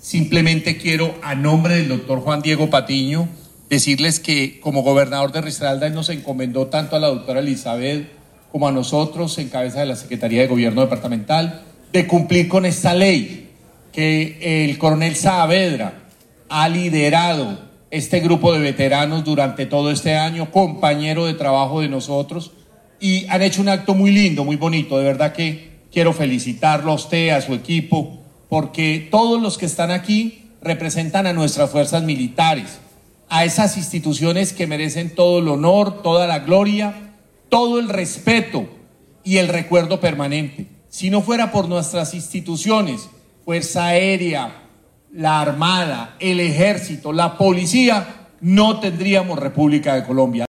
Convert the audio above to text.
Simplemente quiero, a nombre del doctor Juan Diego Patiño, decirles que como gobernador de Risaralda él nos encomendó tanto a la doctora Elizabeth como a nosotros, en cabeza de la Secretaría de Gobierno Departamental, de cumplir con esta ley, que el coronel Saavedra ha liderado este grupo de veteranos durante todo este año, compañero de trabajo de nosotros, y han hecho un acto muy lindo, muy bonito. De verdad que quiero felicitarlo a usted, a su equipo, porque todos los que están aquí representan a nuestras fuerzas militares, a esas instituciones que merecen todo el honor, toda la gloria, todo el respeto y el recuerdo permanente. Si no fuera por nuestras instituciones, Fuerza Aérea, la Armada, el Ejército, la Policía, no tendríamos República de Colombia.